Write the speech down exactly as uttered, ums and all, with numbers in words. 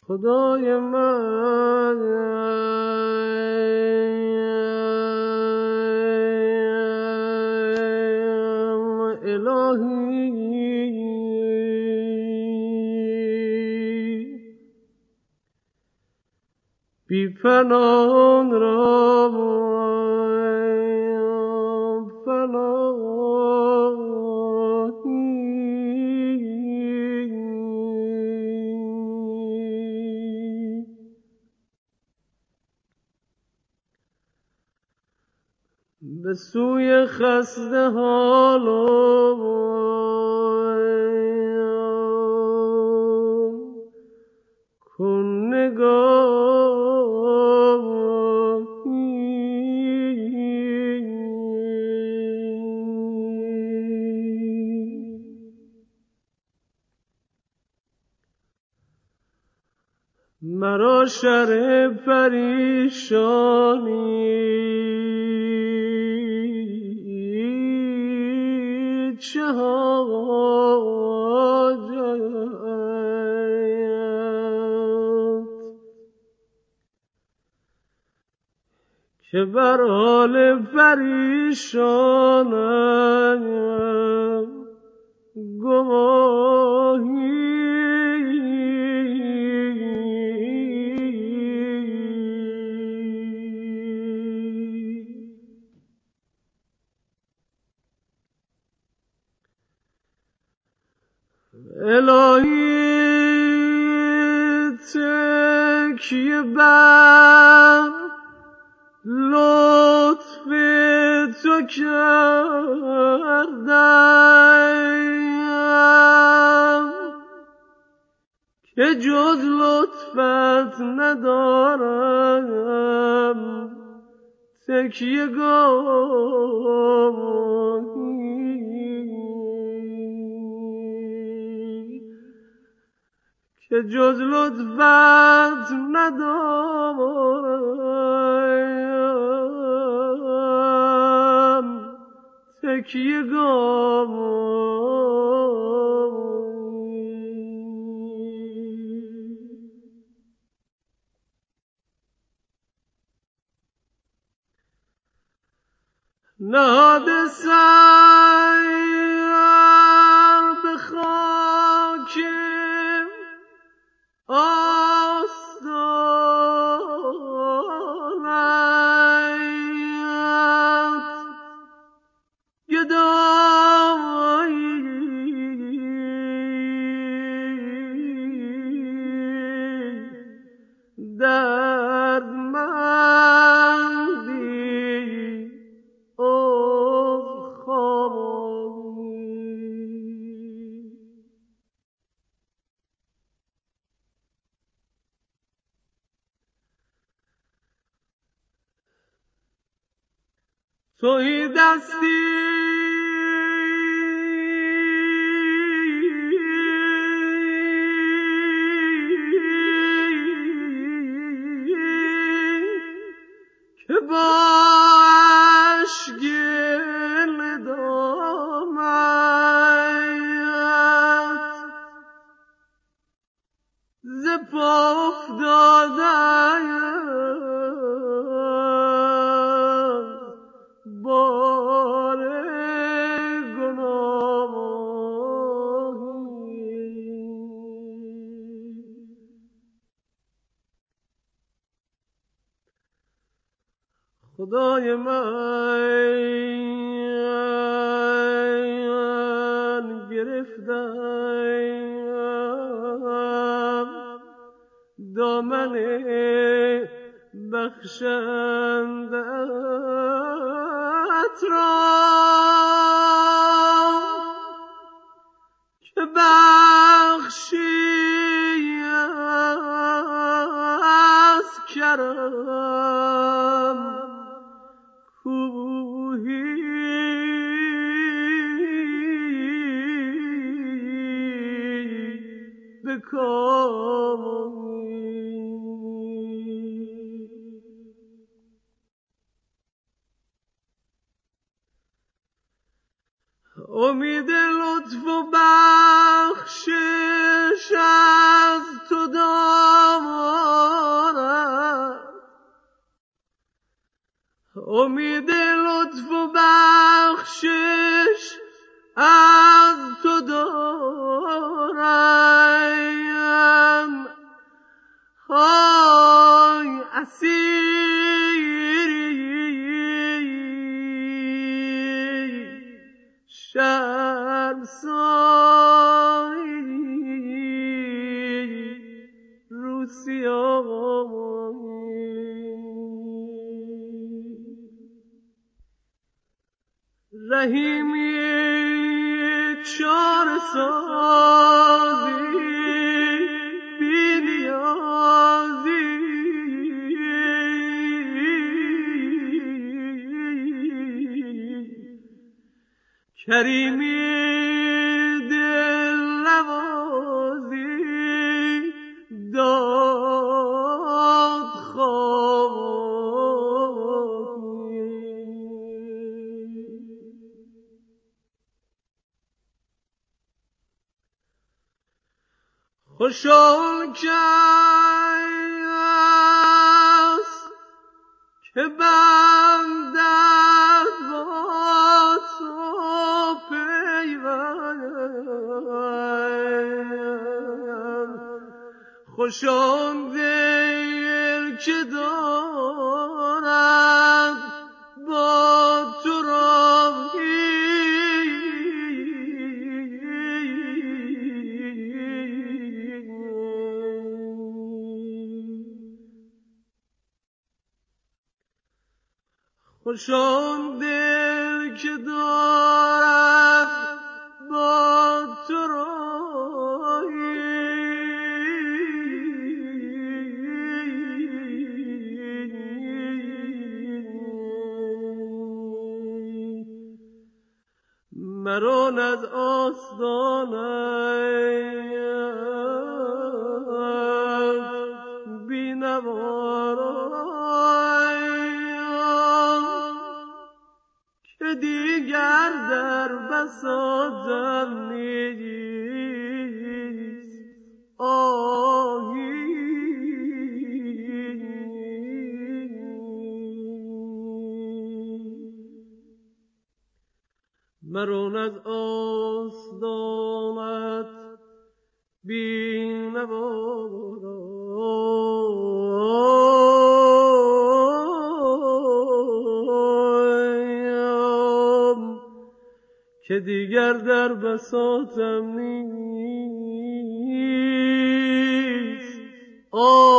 خدای من الهی بی پناه را به سوی خسته حالم کن نگاهی مرا شر پریشانی چه حاجت که بر حال پریشانم گواهی الهی تکیه بر لطف تو کردم که جز لطفت ندارم تکیه گاهی که جز لطفت ندارم تکیه گاهی نهاده سر به خاک آستانت گدایی دردمندی تویی دستی که با اشک ندامت ز پا افتادم بار گناهی خدای من گرفتم دامن بخشندت را که بخشی از کرم کوهی بکامی امید لطف و بخشش از تو دارم امید لطف و بخشش از تو دارم. های اسیری شرمساری روسیایی، رحیمی چاره سازی بی نیازی، کریمی دل نوازی داد خواهی. خوش آن کس که بندد با تو پیوند، خوش آن دل که دارد با تو راهی. خوش آن دل که دارد با تو راهی. مران از آستانت بی که دیگر در بساطم نیست آهی. مران از آستانت بی که دیگر در بساطم نیست آه.